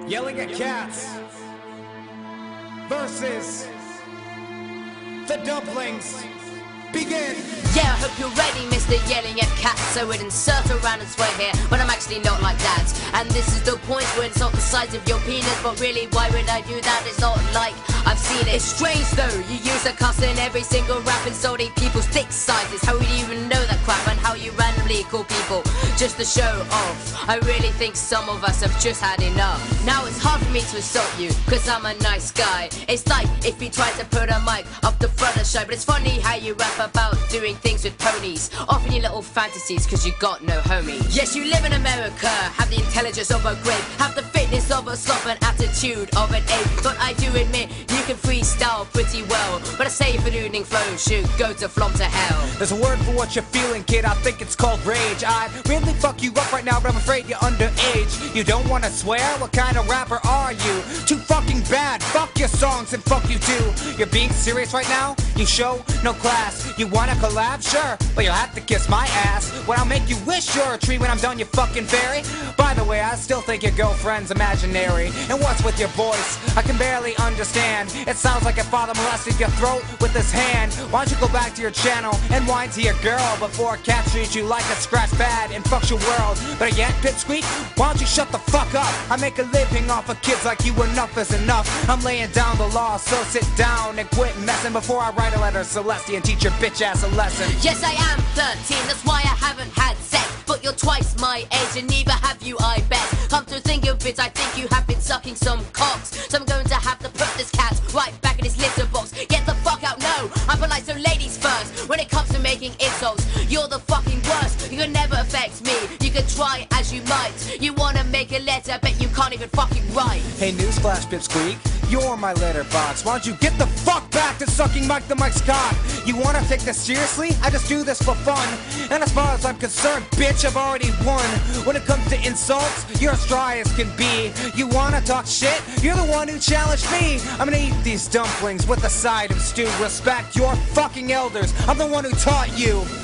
Yelling at Cats versus the Dumplings. Begin! Yeah, I hope you're ready, Mr. Yelling at Cats. So we'd insert a random swear here, but I'm actually not like that. And this is the point where it's not the size of your penis, but really, why would I do that? It's not like I've seen it. It's strange though, you use a cuss in every single rap, insulting people's dick sizes. How would you even know that crap, and how you randomly call people just to show off? I really think some of us have just had enough. Now it's hard for me to insult you, cause I'm a nice guy. It's like if you tried to put a mic up the front of the show, but it's funny how you rap about doing things with ponies, often your little fantasies, cause you got no homie. Yes, you live in America, have the intelligence of a grape, have the fitness of a sloth and attitude of an ape. But I do admit, you can freestyle pretty well, but a safe and evening flow should go to flop to hell. There's a word for what you're feeling, kid, I think it's called rage. I'd really fuck you up right now, but I'm afraid you're underage. You don't wanna swear? What kind of rapper are you? Too fucking bad, fuck your songs and fuck you too. You're being serious right now? You show no class. You wanna collab? Sure, but you'll have to kiss my ass. When I'll make you wish you're a tree when I'm done, you fucking fairy. By the way, I still think your girlfriend's imaginary. And what's with your voice? I can barely understand. It sounds like your father molested your throat with his hand. Why don't you go back to your channel and whine to your girl before Cat treats you like a scratch pad and fucks your world? Better yet, Pipsqueak, why don't you shut the fuck up? I make a living off of kids like you, enough is enough. I'm laying down the law, so sit down and quit messing before I write a letter to Celeste and teach your bitch ass a lesson. Yes, I am 13, that's why I haven't had sex. But you're twice my age and neither have you, I bet. Come to think of it, I think you have been sucking some cocks. So I'm going to have to put this cat right back in his litter box. Get the fuck out, no, I'm polite, so ladies first. When it comes to making insults, you're the fucking worst. You can never affect me, you can try as you might. You wanna make a letter, bet you can't even fucking write. Hey, newsflash, Pipsqueak, you're my letterbox. Why don't you get the fuck back to sucking Mike the Mike's cock? You wanna take this seriously? I just do this for fun. And as far as I'm concerned, bitch, I've already won. When it comes to insults, you're as dry as can be. You wanna talk shit? You're the one who challenged me. I'm gonna eat these dumplings with a side of stew. Respect your fucking elders. I'm the one who taught you.